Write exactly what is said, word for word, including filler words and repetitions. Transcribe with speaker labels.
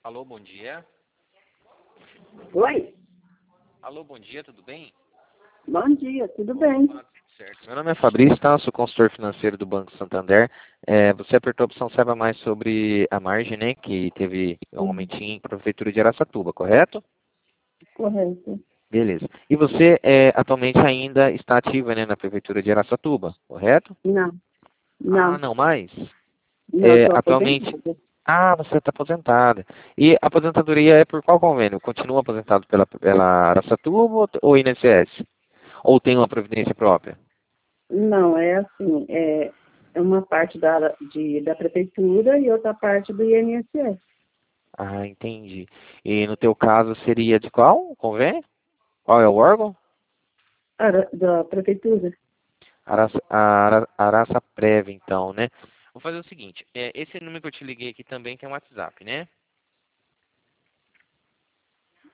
Speaker 1: Alô, bom dia.
Speaker 2: Oi,
Speaker 1: Alô, bom dia, tudo bem?
Speaker 2: bom dia, tudo bem?
Speaker 1: Ah, tudo certo. Meu nome é Fabrício, tá? Sou consultor financeiro do Banco Santander. É, você apertou a opção Saiba Mais sobre a margem, né? Que teve um aumentinho para a Prefeitura de Araçatuba, correto?
Speaker 2: Correto.
Speaker 1: Beleza. E você é, atualmente ainda está ativa, né, na Prefeitura de Araçatuba, correto?
Speaker 2: Não,
Speaker 1: Ah,
Speaker 2: não,
Speaker 1: não mais?
Speaker 2: não,
Speaker 1: É,
Speaker 2: estou
Speaker 1: atualmente...
Speaker 2: aposentada.
Speaker 1: Ah, você está aposentada. E a aposentadoria é por qual convênio? Continua aposentado pela, pela Araçatuba ou I N S S? Ou tem uma previdência própria?
Speaker 2: Não, é assim, é, é uma parte da, de, da prefeitura e outra parte do I N S S.
Speaker 1: Ah, entendi. E no teu caso seria de qual convênio? Qual é o órgão?
Speaker 2: Ara- Da prefeitura.
Speaker 1: Araça, Ara, Araçaprev, então, né? Vou fazer o seguinte, é, esse número que eu te liguei aqui também tem um WhatsApp, né?